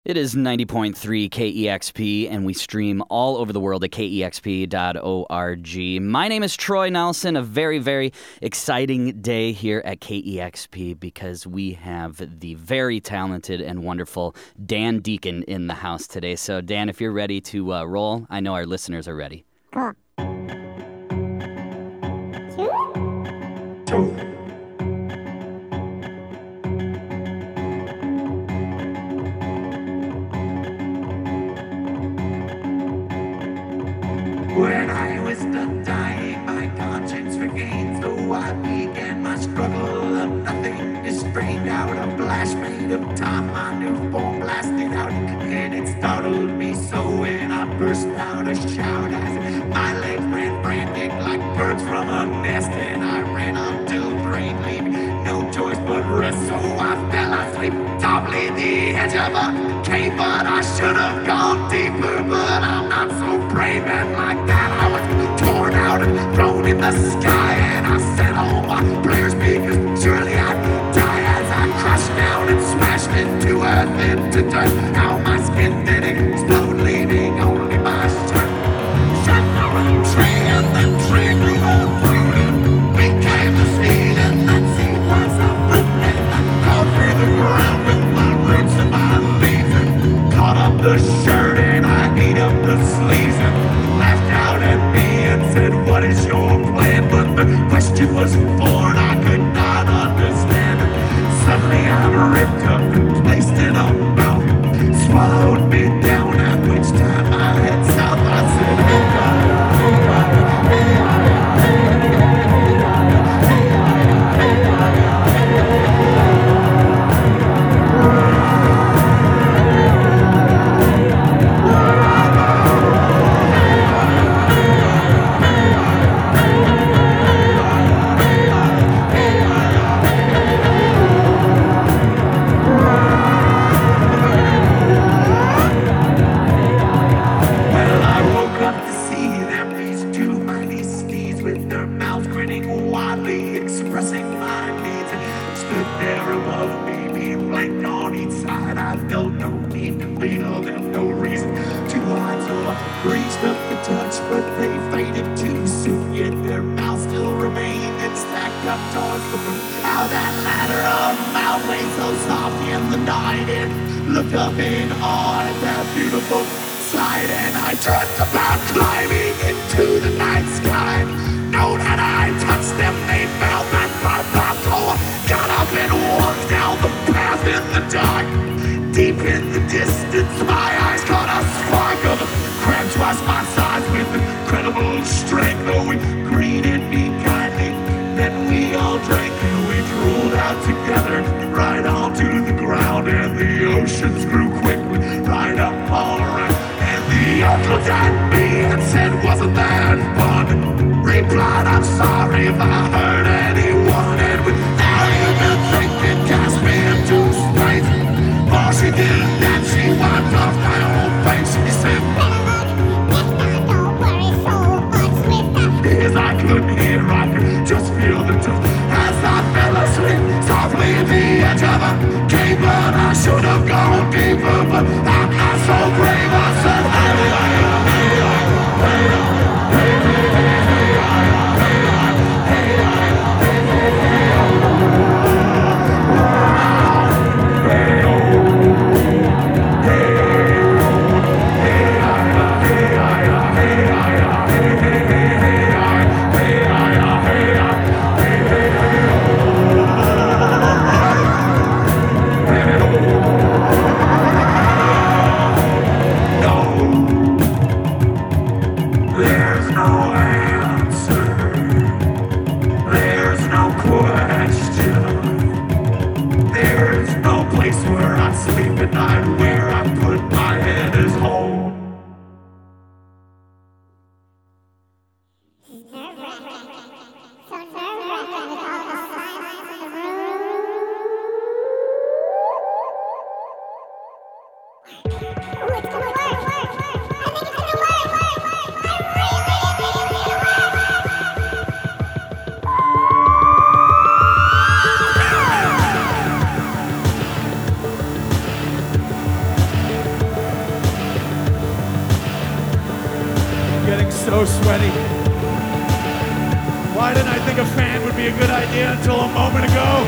It is 90.3 KEXP, and we stream all over the world at KEXP.org. My name is Troy Nelson. A very, very exciting day here at KEXP because we have the very talented and wonderful Dan Deacon in the house today. So, Dan, if you're ready to roll, I know our listeners are ready. Cool. When I was done dying, my conscience regained, so I began my struggle of nothing is strained out. A blast made of time, my new form blasted out, and it startled me so when I burst out a shout as my legs ran frantic like birds from a nest, and I ran until brain leaving no choice but rest. So I fell asleep, toppling the edge of a cave, but I should have gone deeper, but I'm not so brave, and like that I was torn out and thrown in the sky, and I sent all my prayers because surely I'd die as I crashed down and smashed into earth, into dirt. How my skin did explode, leaving only my shirt. Shut down a tree, and that tree grew uprooted, became the seed, and that seed was uprooted. I crawled through the ground with my roots and my leaves, and caught up the shirt, and I ate up the sleeves, and laughed out at me and said, "What is your plan?" But the question was foreign, I could not understand. Suddenly I'm ripped up and placed in a mouth, swallowed me down, at which time I head south. I said, "Hey, God, hey, God, hey, God, hey, God, hey, God, hey, God, hey, God, hey, Well, I woke up to see them, these two mighty steeds, with their mouths grinning wildly, expressing my needs, and stood there above me, being flanked on each side. I felt no need to feel them, no reason to hide, so I reached up to touch, but they faded too soon, yet their mouths still remained and stacked up towards the moon. How that ladder of mouth lay so soft in the night, and looked up in awe at that beautiful sight, and I dreamt about climbing into the night sky. Know that I touched them, they felt that my thoughts got up and walked down the path in the dark. Deep in the distance, my eyes caught a spark of a crab twice my size with incredible strength. Oh, it greeted me kindly, then we all drank, and we drooled out together right onto the ground, and the oceans grew quickly right up all around. And the earth looked at me and said, "Wasn't that fun?" Replied, "I'm sorry if I hurt anyone," and without even thinking, cast me into space. All she did then, she wiped off my whole face. She said, because I couldn't hear, I could just feel the touch as I fell asleep softly at the edge of a cave. But I should have gone deeper, but I'm not so brave. I said, "Hey, hey, hey, hey, hey, there's no answer, there's no question, there's no place where I sleep at night, where I put my head is home." so sweaty. Why didn't I think a fan would be a good idea until a moment ago?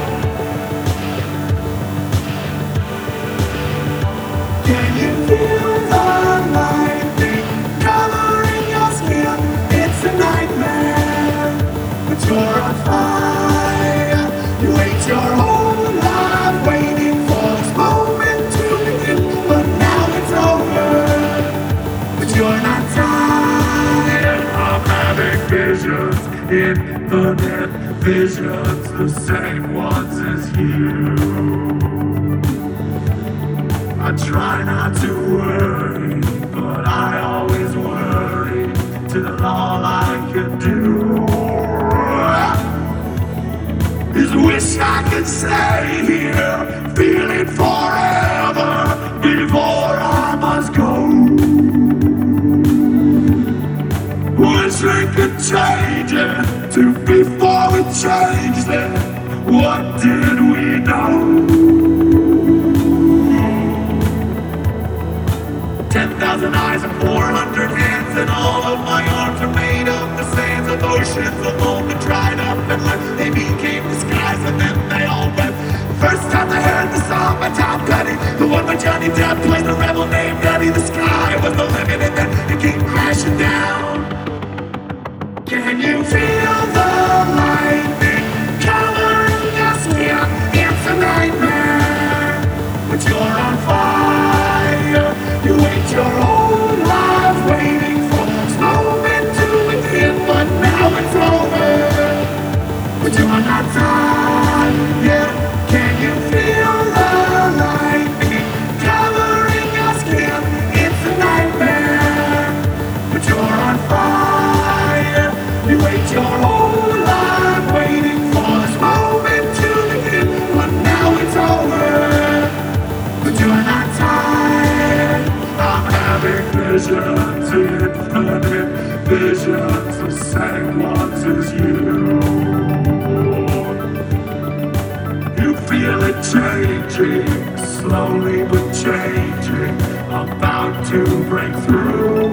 Can you feel the lightning coloring your skin? It's a nightmare, but you're on fire. You wait your whole life waiting for this moment to begin, but now it's over. But you're not tired. I'm having visions in the net, visions the same ones as you. I try not to worry, but I always worry till all I can do is wish I could stay here, feel it forever before I must go. Wish we could change it to before we changed it. What did we know? 10,000 eyes and 400 hands, and all of my arms are made of the sands of oceans alone that dried up and left. They became the skies and then they all went. First time I heard the song by Tom Petty, the one where Johnny Depp plays the rebel named Eddie. The sky was the limit and then it came crashing down. Can you feel the lightning coloring your skin? It's a nightmare, but you're on fire. You wait your whole life waiting for this moment to begin, but now it's over. But you are not tired yet. Can you feel the lightning coloring your skin? It's a nightmare, but you're on fire. You wait your whole life waiting for this moment to begin, but now it's over. But you are not tired. I'm having visions, infinite visions, the same ones as you. You feel it changing, slowly but changing, about to break through.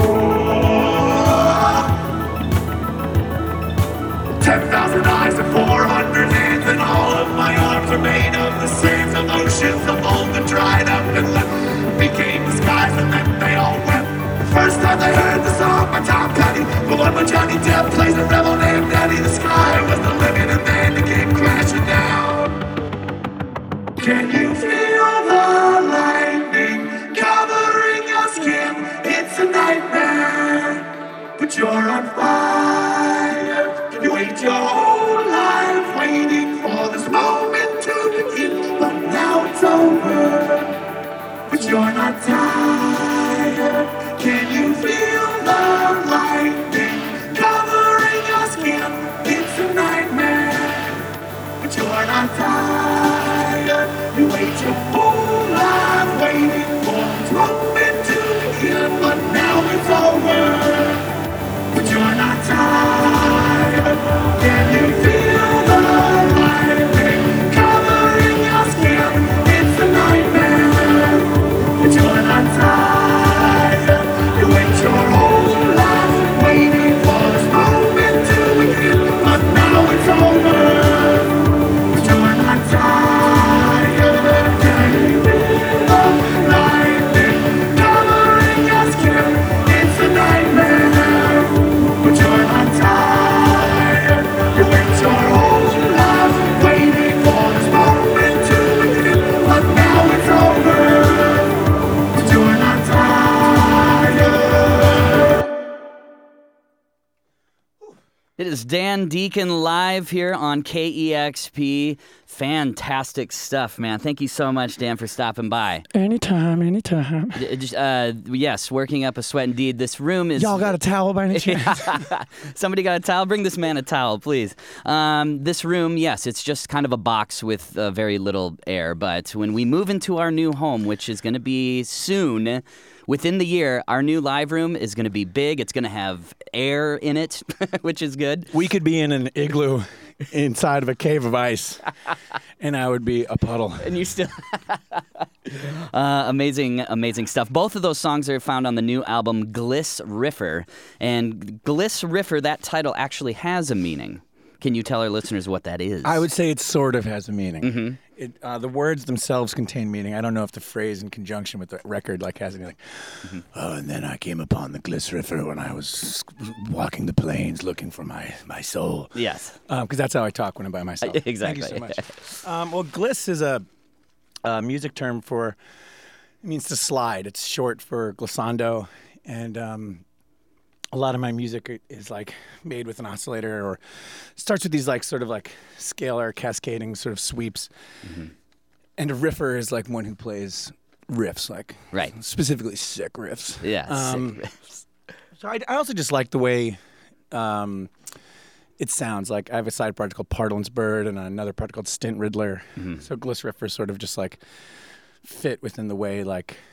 10,000 eyes and 400 hands, and all of my arms are made of the sands of oceans of old that dried up and left. Became the skies and then they all wept. First time they heard the song by Tom Petty, the one where Johnny Depp plays the rebel named Eddie. The sky was the limit and then it came crashing down. Can you feel the lightning covering your skin? It's a nightmare, but you're on fire. You wait your whole life waiting for this moment to begin, but now it's over. But you're not tired. Can you feel the lightning covering your skin? It's a nightmare, but you're not tired. You wait your whole life waiting for this moment to begin, but now it's over. But you're not tired. Can you feel the lightning covering your skin? It's a nightmare, but you're not tired. You wait your whole life waiting for this moment to begin, but now it's over. But you're not tired. Can you feel the lightning covering your skin? It's a nightmare, but you're not tired. You wait your whole life waiting for this moment to begin, but now it's over. But you're not tired. It is Dan Deacon live here on KEXP. Fantastic stuff, man. Thank you so much, Dan, for stopping by. Anytime. Yes, working up a sweat indeed. This room is... Y'all got a towel by any chance? Somebody got a towel? Bring this man a towel, please. This room, yes, it's just kind of a box with very little air. But when we move into our new home, which is going to be soon... Within the year, our new live room is going to be big. It's going to have air in it, which is good. We could be in an igloo inside of a cave of ice, and I would be a puddle. And you still amazing stuff. Both of those songs are found on the new album Gliss Riffer, and Gliss Riffer, that title actually has a meaning. Can you tell our listeners what that is? I would say it sort of has a meaning. The words themselves contain meaning. I don't know if the phrase in conjunction with the record has anything. Oh, and then I came upon the Gliss Riffer when I was walking the plains looking for my soul. Yes. Because that's how I talk when I'm by myself. Exactly. Thank you so much. Well, gliss is a music term it means to slide. It's short for glissando, and a lot of my music is made with an oscillator, or starts with these sort of scalar cascading sort of sweeps. And a riffer is one who plays riffs, right, specifically sick riffs. Yeah, sick riffs. So I also just like the way it sounds. I have a side project called Pardon's Bird and another project called Stint Riddler. So Gliss Riffer sort of just fit within the way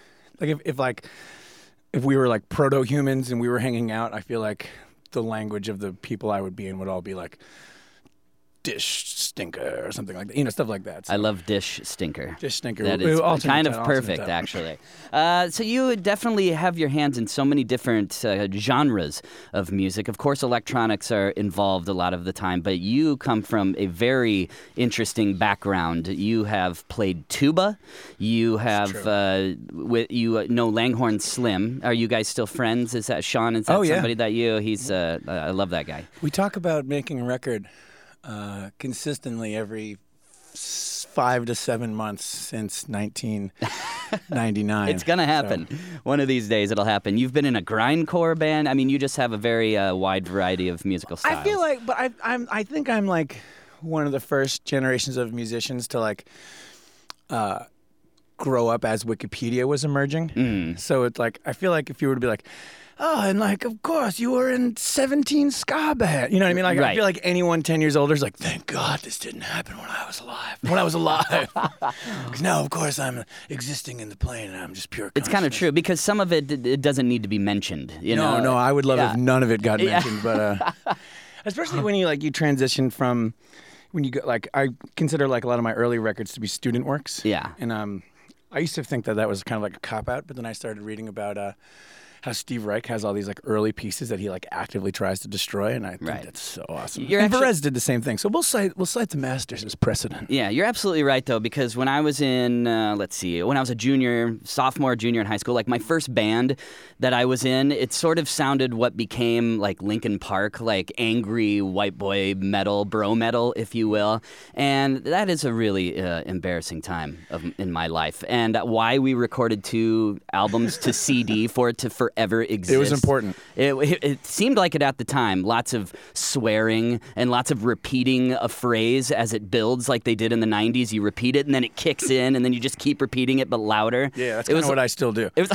if we were proto-humans and we were hanging out, I feel like the language of the people I would be in would all be dish stinker or something like that, stuff like that. So, I love dish stinker. Dish stinker. That is kind of perfect, actually. So you definitely have your hands in so many different genres of music. Of course, electronics are involved a lot of the time, but you come from a very interesting background. You have played tuba. You have Langhorne Slim. Are you guys still friends? Is that Sean? Is that somebody that he's? I love that guy. We talk about making a record consistently every 5 to 7 months since 1999. It's gonna happen. So. One of these days it'll happen. You've been in a grindcore band. I mean, you just have a very wide variety of musical styles. I feel I think I'm one of the first generations of musicians to grow up as Wikipedia was emerging. So it's I feel if you were to be oh, and of course, you were in 17 ska band. You know what I mean? Right. I feel anyone 10 years older is thank God this didn't happen when I was alive. Because now, of course, I'm existing in the plane and I'm just pure It's kind of true, because some of it doesn't need to be mentioned. No, I would love if none of it got mentioned. But especially when you transition from, when you go, I consider a lot of my early records to be student works. Yeah. And I used to think that was kind of a cop-out, but then I started reading about how Steve Reich has all these like early pieces that he like actively tries to destroy, and I think that's so awesome. And Perez did the same thing, so we'll cite the Masters as precedent. Yeah, you're absolutely right though, because when I was in when I was a sophomore, junior in high school, like my first band that I was in, it sort of sounded what became like Linkin Park, like angry white boy metal, bro metal, if you will, and that is a really embarrassing time in my life, and why we recorded 2 albums to CD for it to forever exist. It was important. It seemed like it at the time. Lots of swearing and lots of repeating a phrase as it builds, like they did in the 90s. You repeat it and then it kicks in and then you just keep repeating it but louder. Yeah, that's kind of what I still do. It was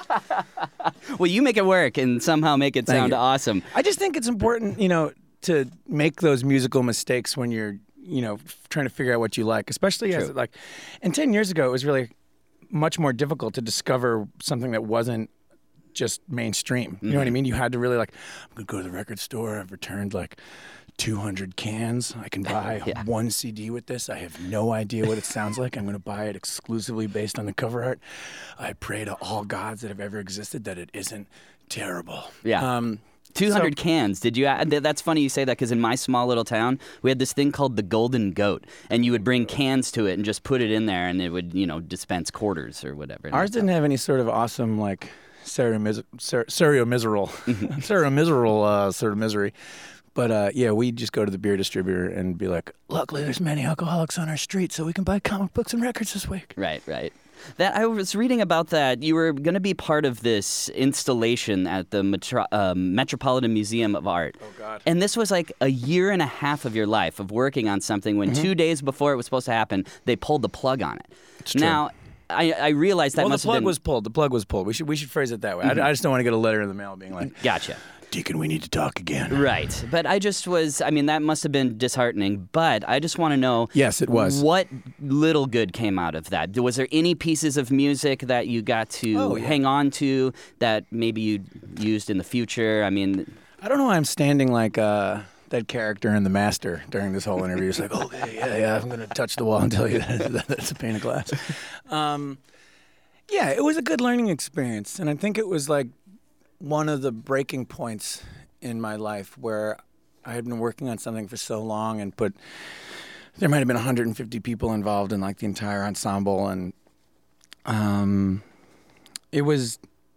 well, you make it work and somehow make it sound awesome. I just think it's important, to make those musical mistakes when you're, trying to figure out what you like, especially as and 10 years ago, it was really much more difficult to discover something that wasn't just mainstream. You know what I mean? You had to really I'm going to go to the record store. I've returned 200 cans. I can buy 1 CD with this. I have no idea what it sounds like. I'm going to buy it exclusively based on the cover art. I pray to all gods that have ever existed that it isn't terrible. Yeah. 200 cans. Did you? That's funny you say that, because in my small little town, we had this thing called the Golden Goat, and you would bring cans to it and just put it in there, and it would, dispense quarters or whatever. Ours didn't have any sort of awesome stereo miserable sort of misery. But we just go to the beer distributor and be like, luckily there's many alcoholics on our street, so we can buy comic books and records this week. Right. That I was reading about that. You were going to be part of this installation at the Metropolitan Museum of Art. Oh, God. And this was like a year and a half of your life of working on something when 2 days before it was supposed to happen, they pulled the plug on it. It's true. Now, I realized that must have been... the plug was pulled. We should phrase it that way. I just don't want to get a letter in the mail being like... Gotcha. Deacon, we need to talk again. Right. But that must have been disheartening, but I just want to know... Yes, it was. What little good came out of that? Was there any pieces of music that you got to hang on to that maybe you used in the future? I mean... I don't know why I'm standing like that character in The Master during this whole interview. It's like, okay, yeah, I'm going to touch the wall and tell you that that's a pane of glass. Yeah, it was a good learning experience. And I think it was like one of the breaking points in my life where I had been working on something for so long and there might have been 150 people involved in like the entire ensemble. And it was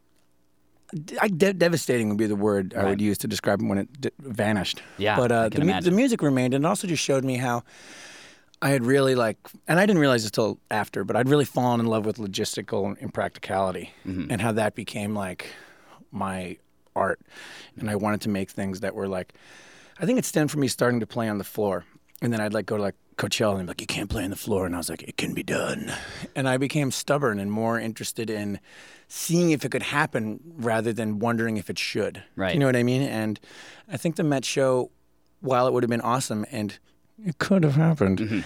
devastating would be the word I would use to describe it when it vanished. Yeah, but I can the imagine. music remained, and it also just showed me how I had really and I didn't realize this till after, but I'd really fallen in love with logistical impracticality, and how that became like my art, and I wanted to make things that were like, I think it stemmed from me starting to play on the floor, and then I'd like go to like Coachella and they'd be like, you can't play on the floor, and I was like, it can be done, and I became stubborn and more interested in seeing if it could happen rather than wondering if it should. Right. You know what I mean? And I think the Met show, while it would have been awesome and it could have happened,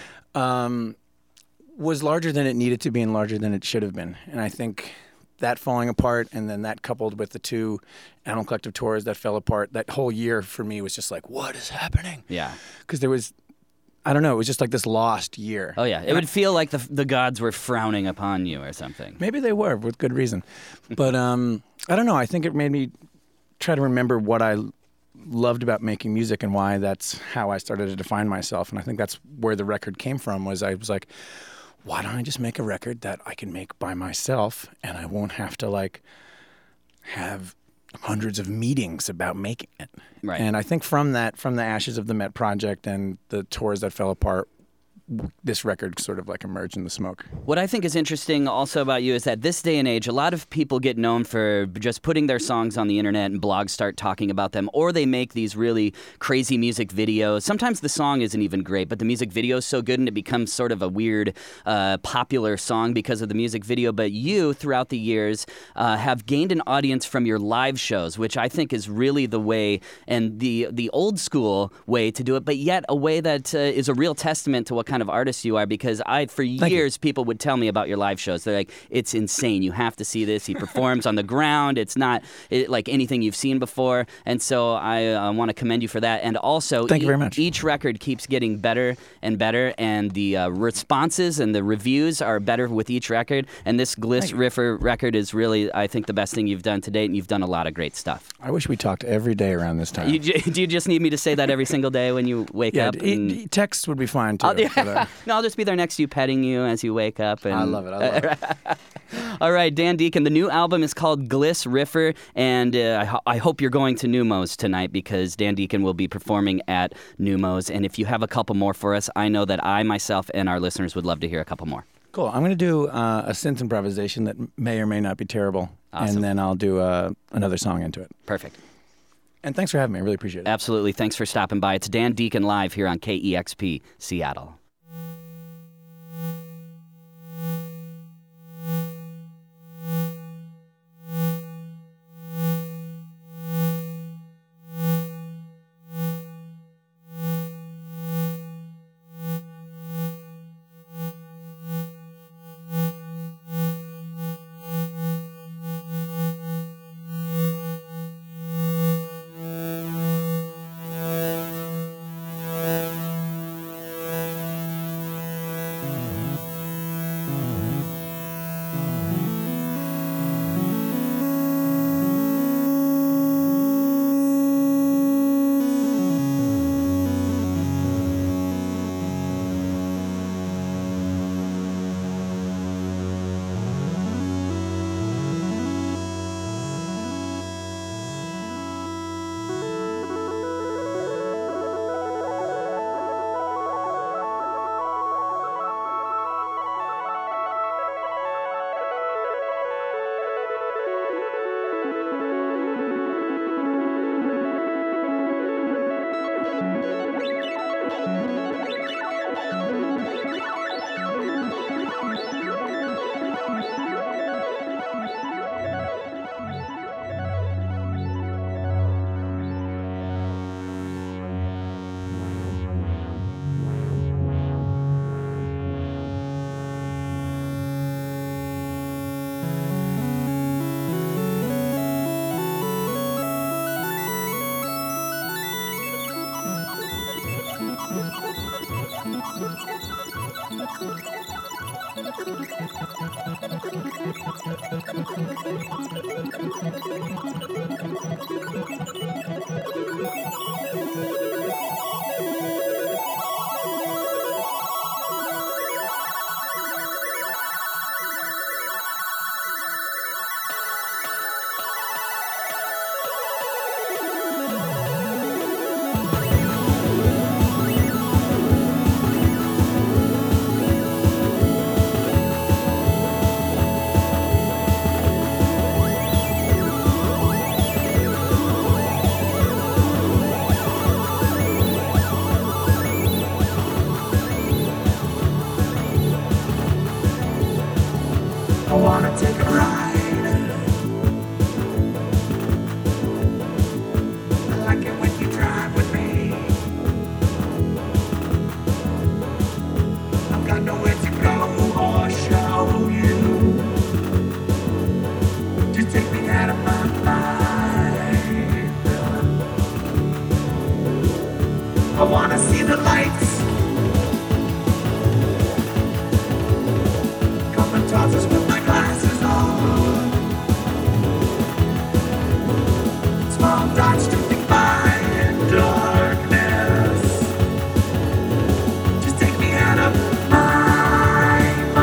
was larger than it needed to be and larger than it should have been. And I think that falling apart, and then that coupled with the 2 Animal Collective tours that fell apart, that whole year for me was just like, what is happening? Yeah. Because there was, I don't know, it was just like this lost year. Oh, yeah. It would feel like the gods were frowning upon you or something. Maybe they were, with good reason. But I don't know. I think it made me try to remember what I loved about making music and why that's how I started to define myself. And I think that's where the record came from, was I was like, why don't I just make a record that I can make by myself and I won't have to like have hundreds of meetings about making it. Right. And I think from the ashes of the Met Project and the tours that fell apart, this record sort of like emerged in the smoke. What I think is interesting also about you is that this day and age, a lot of people get known for just putting their songs on the internet and blogs start talking about them, or they make these really crazy music videos. Sometimes the song isn't even great, but the music video is so good and it becomes sort of a weird popular song because of the music video. But you, throughout the years, have gained an audience from your live shows, which I think is really the way and the old school way to do it, but yet a way that is a real testament to what kind of artist you are, because for years people would tell me about your live shows. They're like, it's insane. You have to see this. He performs on the ground. It's not like anything you've seen before. And so I want to commend you for that. And also, thank you very much. Each record keeps getting better and better, and the responses and the reviews are better with each record. And this Gliss Riffer record is really, I think, the best thing you've done to date, and you've done a lot of great stuff. I wish we talked every day around this time. Do you just need me to say that every single day when you wake up? Text would be fine too. No, I'll just be there next to you, petting you as you wake up. And I love it. All right, Dan Deacon, the new album is called Gliss Riffer, and I hope you're going to Neumos tonight, because Dan Deacon will be performing at Neumos. And if you have a couple more for us, I know that I, myself, and our listeners would love to hear a couple more. Cool. I'm going to do a synth improvisation that may or may not be terrible, Awesome. and then I'll do another song into it. Perfect. And thanks for having me. I really appreciate it. Absolutely. Thanks for stopping by. It's Dan Deacon live here on KEXP Seattle. I wanna take a ride. I like it when you drive with me. I've got nowhere to go or show you. Just take me out of my mind. I wanna see the lights. Tosses with my glasses on. Small dots drifting by in darkness. Just take me out of my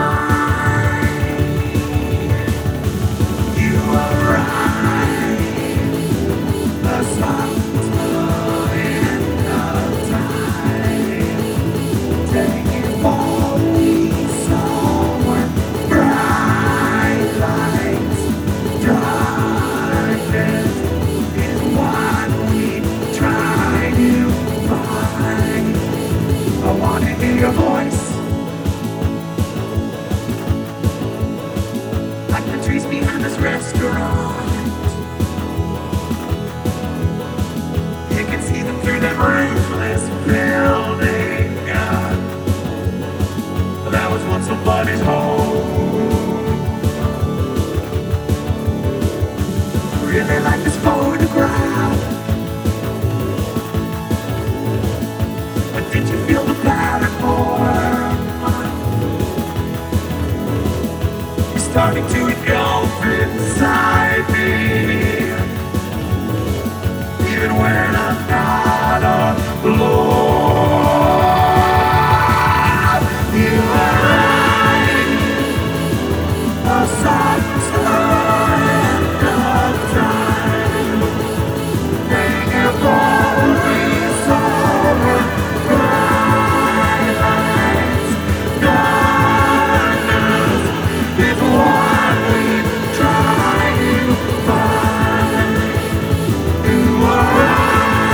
mind. You are right. The sun's end of time. Take you for me somewhere. Bright lights, darkness is what we try to find. I wanna hear your voice, like the trees behind this restaurant. You can see them through that roofless building. That was once somebody's home. Really like this photograph. But did you feel the pattern more? You're starting to engulf inside me. Even when I'm not alone. You are right. A soft end of time. Make your voice over bright lights. Darkness is what we try to find. You are right.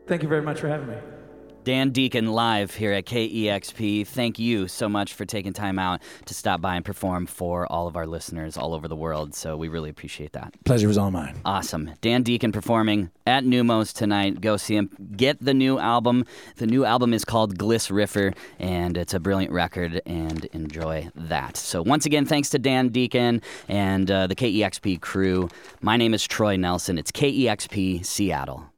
Thank you very much for having me. Dan Deacon live here at KEXP. Thank you so much for taking time out to stop by and perform for all of our listeners all over the world. So we really appreciate that. Pleasure was all mine. Awesome. Dan Deacon performing at Numos tonight. Go see him. Get the new album. The new album is called Gliss Riffer, and it's a brilliant record, and enjoy that. So once again, thanks to Dan Deacon and the KEXP crew. My name is Troy Nelson. It's KEXP Seattle.